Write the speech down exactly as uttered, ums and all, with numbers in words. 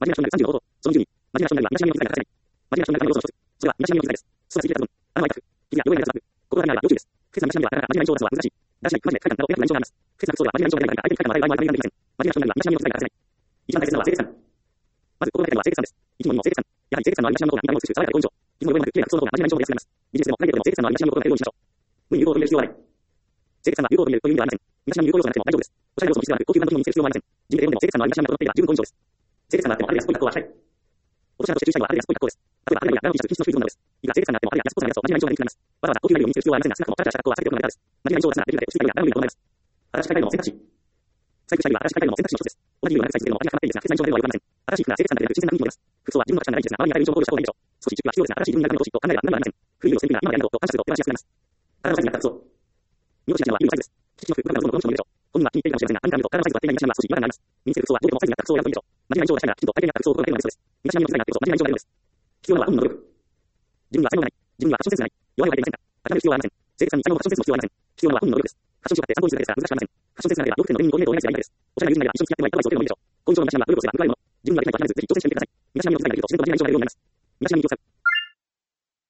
マジナショナルさんじゅうの方法、そのじゅうに、マジナショナルは東南の機材が形成。マジナショナルの要素の一つ。それは東南の機材です。ストラスリー活動。あのワイタフ。君や、ヨエナガスマグ。ここがダメなら要注意です。フェスな東南ではなかなかマジナイ調達は難しい。だし、マジで書いたんだろう、約な印象があります。フェスなクソはマジナイ調が出ないから相手に書いたのは誰も相手に書いてません。マジナショナルは東南の機材が形成。一番大切なのは清潔感。まず、心がけるのは清潔感です。いちもにも清潔感。やはり清潔感のある東南の方が見た目を美しく爽やかで好印象。いつもよりもなく綺麗な服装の方がマジナイ調が安くなります。ビジネスでもプライベートでも清潔感のある東南の心がけるようにしましょう。無に有効と言える必要はない。清潔感は有効と言えるという意味ではありません。東南に有効要素がなくても大丈夫です。おしゃれ要素も必要なく、高級ブランド品を見せる必要はありません。地味で読んでも清潔感のある東南のことっていれば十分好印象です。清潔感があってもある安っぽい格好はしたい。落とし穴として注意したいのはある安っぽい格好です。例えば、あるやラロー T シャツ禁止のフリーズなどです。いくら清潔感があってもある安っぽさがないとマジナイ調が人気になります。わざわざ高級ブランドを見せる必要はありませんが、少なくともチャラチャラした格好は避けておくのがベターです。マジナイ調を出すならできるだけ落ち着いた色やラローに好まれます。新しく買い替えるのも選択肢。最近下着は新しく買い替えるのも選択肢の一つです。同じ色を長くサイズでも味が決まっているんですが、フェスナイ調ではよくありません。新しい服が清潔感が出る新鮮な雰囲気もあります。服装は自分の形が大事ですが、周りに与える印象を考慮した方がいいでしょう。少し準備は必要ですが、新しい服になるための投資と考えれば何もありません。古い色を捨てるなら今でやるとと感謝すると手放しやすくなります。体のサイズに合った服装。見落としがちなのはいいサイズです。キキの服、ブラウンのどの人もいるでしょう。本人は気に入っているかもしれませんが、何か見ると体のサイズは絶対に東南には少し違和感があります。身につける服装はどうでもサイズに合った服装を選ぶといいでしょう。マジナイ調を出したいならきちんと体型に合った服装を心がけるのがベストです。東南の機材があってこそマジナイ調がやるのです。必要なのは本人の努力。自分には才能がない。自分にはファッションセンスがない。弱いを履いていませんが、諦める必要はありません。清潔さんに才能、ファッションセンスの必要はありません。必要なのは本人の努力です。ファッションショーって参考にするだけですから難しくありません。ファッションセンスがあれば洋服店の店員にコーディネートをお願いすればいいだけです。おしゃれな友人がいれば一緒に付き合ってはいかがいそうというのもいいでしょう。好印象の東南は努力をすれば報われるもの。自分にはできないと諦めず、ぜひ挑戦してみてください。東南の機材ができると自然とマジナイ調がやるようになります。東南に気を使う。